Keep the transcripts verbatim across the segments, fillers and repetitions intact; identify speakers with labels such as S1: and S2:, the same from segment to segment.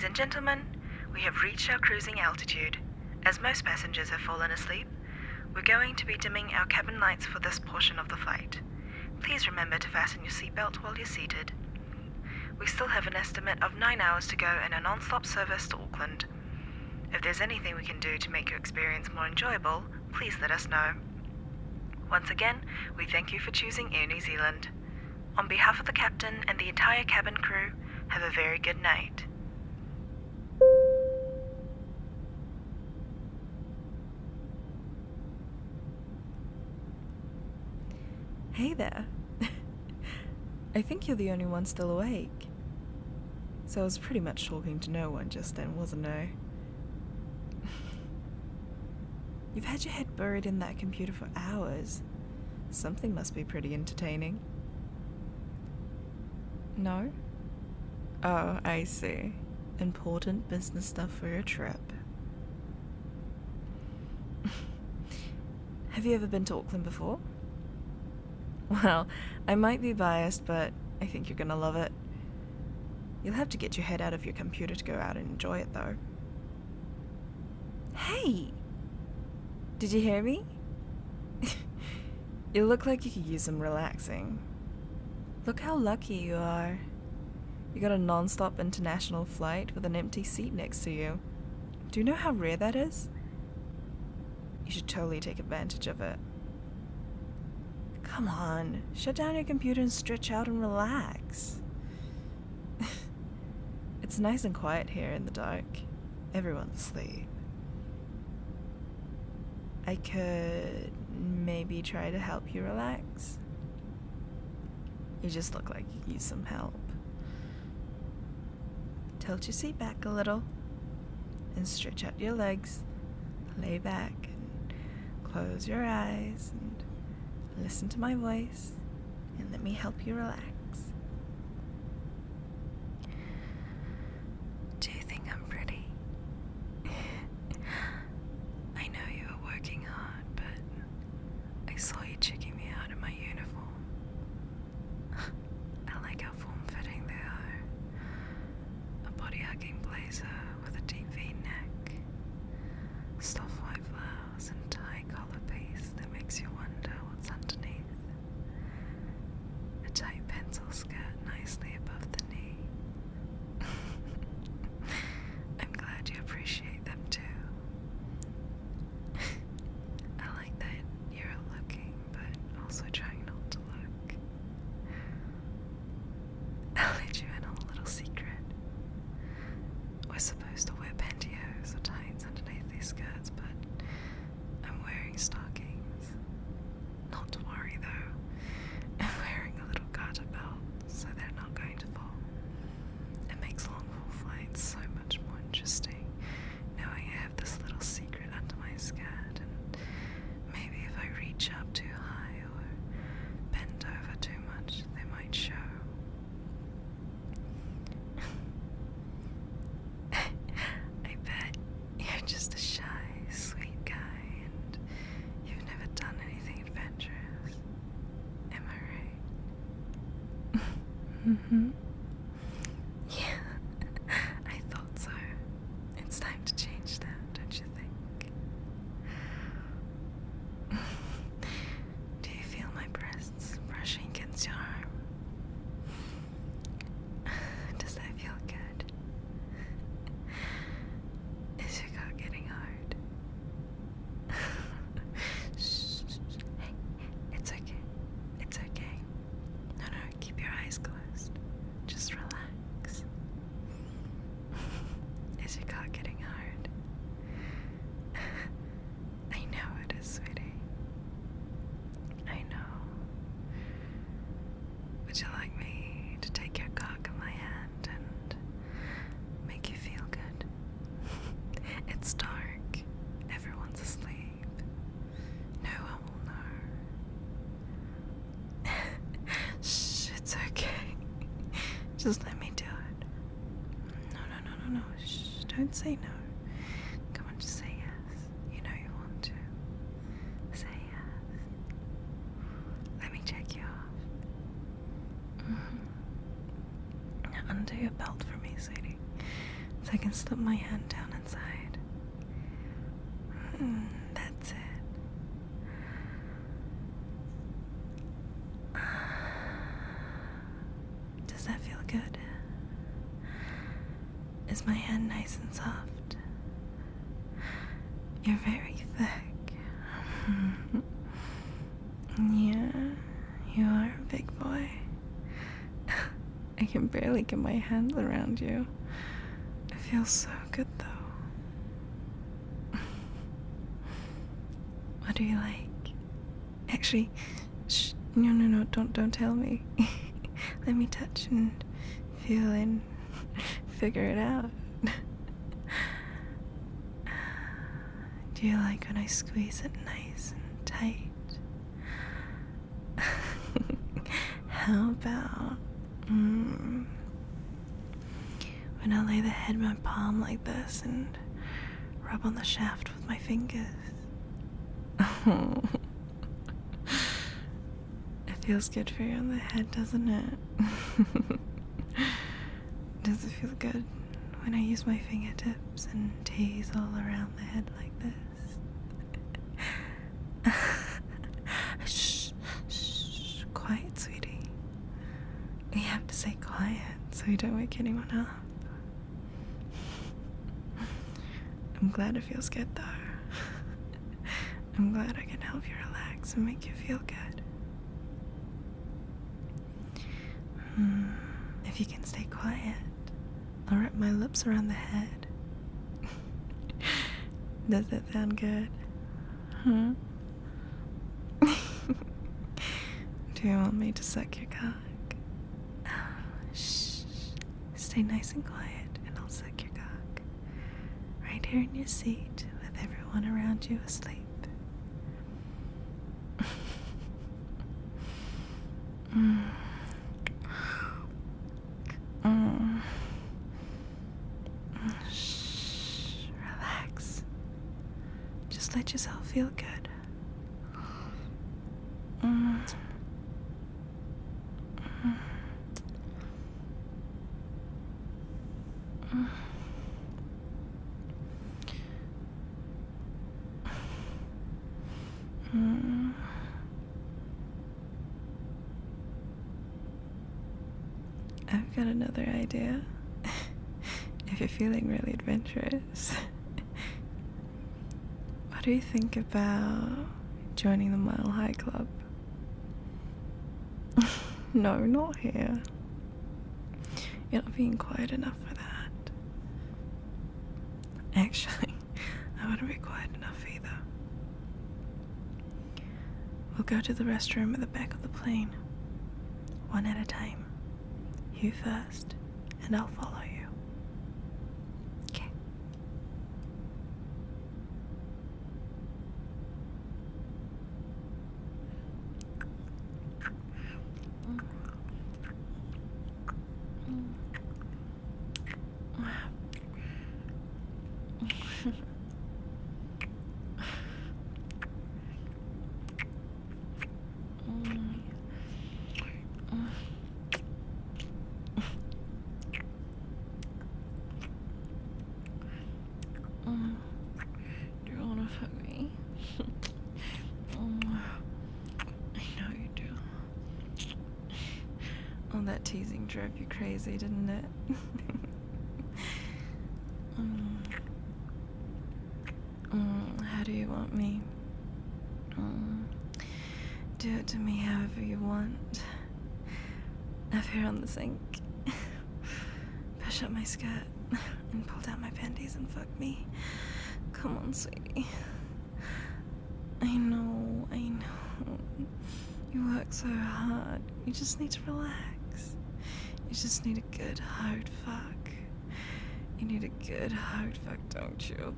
S1: Ladies and gentlemen, we have reached our cruising altitude. As most passengers have fallen asleep, we're going to be dimming our cabin lights for this portion of the flight. Please remember to fasten your seatbelt while you're seated. We still have an estimate of nine hours to go in a non-stop service to Auckland. If there's anything we can do to make your experience more enjoyable, please let us know. Once again, we thank you for choosing Air New Zealand. On behalf of the captain and the entire cabin crew, have a very good night.
S2: Hey there. I think you're the only one still awake. So I was pretty much talking to no one just then, wasn't I? You've had your head buried in that computer for hours. Something must be pretty entertaining. No? Oh, I see. Important business stuff for your trip. Have you ever been to Auckland before? Well, I might be biased, but I think you're gonna love it. You'll have to get your head out of your computer to go out and enjoy it, though. Hey! Did you hear me? You look like you could use some relaxing. Look how lucky you are. You got a non-stop international flight with an empty seat next to you. Do you know how rare that is? You should totally take advantage of it. Come on, shut down your computer and stretch out and relax. It's nice and quiet here in the dark. Everyone's asleep. I could maybe try to help you relax. You just look like you could use some help. Tilt your seat back a little and stretch out your legs. Lay back and close your eyes and listen to my voice and let me help you relax. Do you think I'm pretty? I know you were working hard, but I saw you checking me out in my uniform. I like how form-fitting they are. A body-hugging blazer with a deep V-neck, stuff white blouse and tie collar piece that makes you wonder what's underneath. A tight pencil skirt nicely above the knee. I'm glad you appreciate them too. I like that you're looking, but also trying not to look. I'll let you in on a little secret. We're supposed to wear pantyhose or tights underneath these skirts, but I'm wearing stockings. Not to worry though, I'm wearing a little garter belt so they're not going to fall. It makes long-haul flights so much more interesting, knowing I have this little secret under my skirt, and maybe if I reach up too high or bend over too much, they might show. I bet you're just a shy, sweet guy and you've never done anything adventurous. Am I right? Mm-hmm. Yeah, I thought so. It's time to change that, don't you think? Do you feel my breasts brushing against your arm? Does that feel good? Is your cock getting hard? Shh, shh, shh. Hey, it's okay. It's okay. No, no, keep your eyes closed. Just relax. Is your cock getting hard? I know it is, sweetie. I know. Would you like me to take your cock in my hand and make you feel good? It's dark. Everyone's asleep. No one will know. Shh, it's okay. Just let me do it. No, no, no, no, no. Shh, don't say no. Come on, just say yes. You know you want to. Say yes. Let me check you off. Mm-hmm. Now undo your belt for me, sweetie. So I can slip my hand down inside. Mm, that's it. Does that feel good? Is my hand nice and soft? You're very thick. Yeah, you are a big boy. I can barely get my hands around you. It feels so good though. What do you like? Actually, shh, no, no, no, don't, don't tell me. Let me touch and feel and figure it out. Do you like when I squeeze it nice and tight? How about mm, when I lay the head in my palm like this and rub on the shaft with my fingers? It feels good for you on the head, doesn't it? Does it feel good when I use my fingertips and tease all around the head like this? Shh, shh, quiet, sweetie. We have to say quiet so we don't wake anyone up. I'm glad it feels good though. I'm glad I can help you relax and make you feel good. Hmm. If you can stay quiet, I'll wrap my lips around the head. Does that sound good? Huh? Do you want me to suck your cock? Oh, shh. Stay nice and quiet and I'll suck your cock. Right here in your seat with everyone around you asleep. mm. Mm. Shh. Relax. Just let yourself feel good. Mm. Mm. Mm. Mm. I've got another idea. If you're feeling really adventurous. What do you think about joining the Mile High Club? No, not here. You're not being quiet enough for that. Actually, I wouldn't be quiet enough either. We'll go to the restroom at the back of the plane. One at a time. You first, and I'll follow you. Okay. Do you want to fuck me? I know you do. Oh, that teasing drove you crazy, didn't it? um, um, how do you want me? Um, do it to me however you want. Up here on the sink. Push up my skirt and pull down my panties and fuck me. Come on, sweetie. I know, I know. You work so hard. You just need to relax. You just need a good hard fuck. You need a good hard fuck, don't you?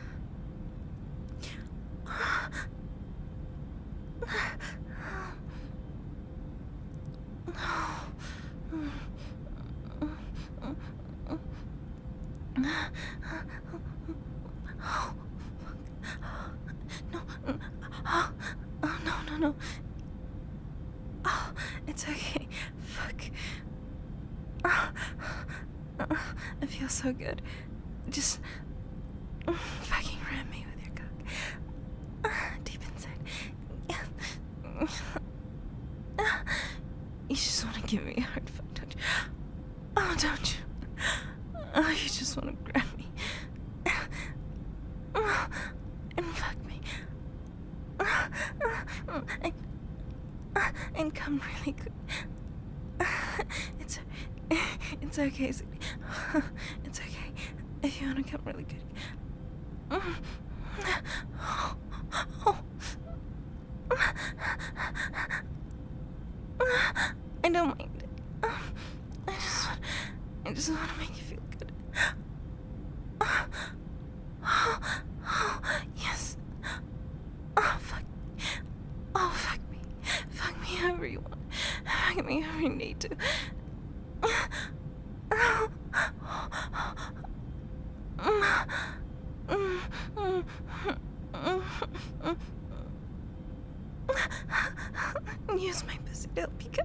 S2: No. Oh, oh, no, no, no. Oh, it's okay. Fuck. Oh, it feels so good. just fucking ram me with your cock. Deep inside. You just want to give me a hard fuck, don't you? Oh, don't you? Oh, you just want to grab me. And fuck me. And, and come really quick. It's, it's okay, sweetie. It's okay. If you want to come really good. I don't mind. I just want, I just want to make you feel good. Yes. Oh, fuck. Oh, fuck me. Fuck me however you want. Fuck me however you need to. Use my pussy to help you come.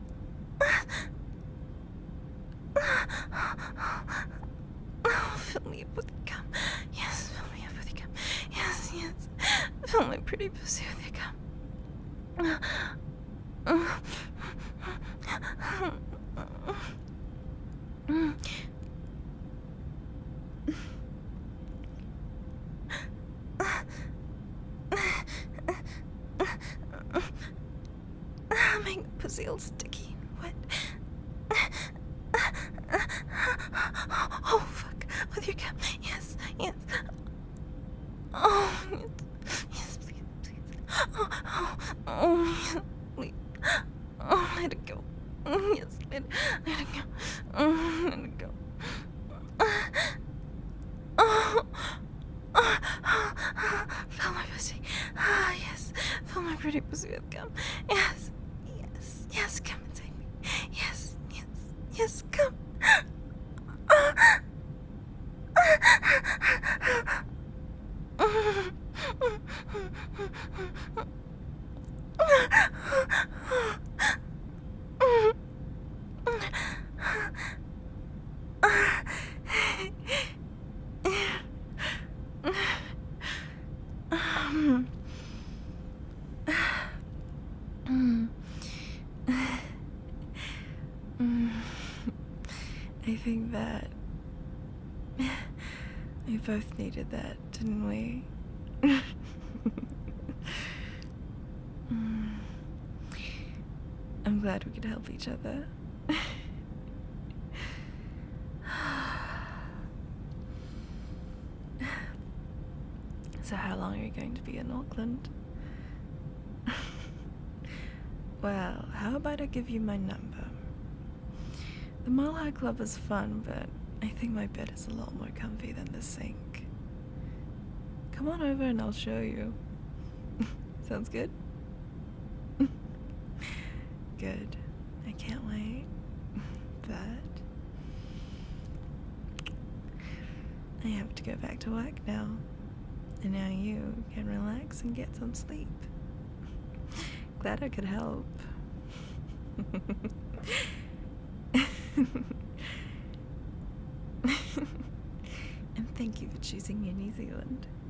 S2: Oh, fill me up with cum. Yes, fill me up with your cum. Yes, yes. Fill my pretty pussy with your cum. Make my pussy all sticky and wet. Oh, fuck. With your cum. Yes, yes. Oh, yes. Yes, please, please. Oh, oh, oh, yes, please. Oh, let it go. Yes, let, let it go. Oh, let it go. Oh, oh, oh, oh. Fill my pussy. Ah, yes. Fill my pretty pussy with cum. Yes, yes, yes. Come and save me. Yes, yes, yes. Come. I think that we both needed that, didn't we? I'm glad we could help each other. So how long are you going to be in Auckland? Well, how about I give you my number? The Mile High Club is fun, but I think my bed is a lot more comfy than the sink. Come on over and I'll show you. Sounds good? Good. I can't wait. But I have to go back to work now. And now you can relax and get some sleep. Glad I could help. And thank you for choosing me in New Zealand.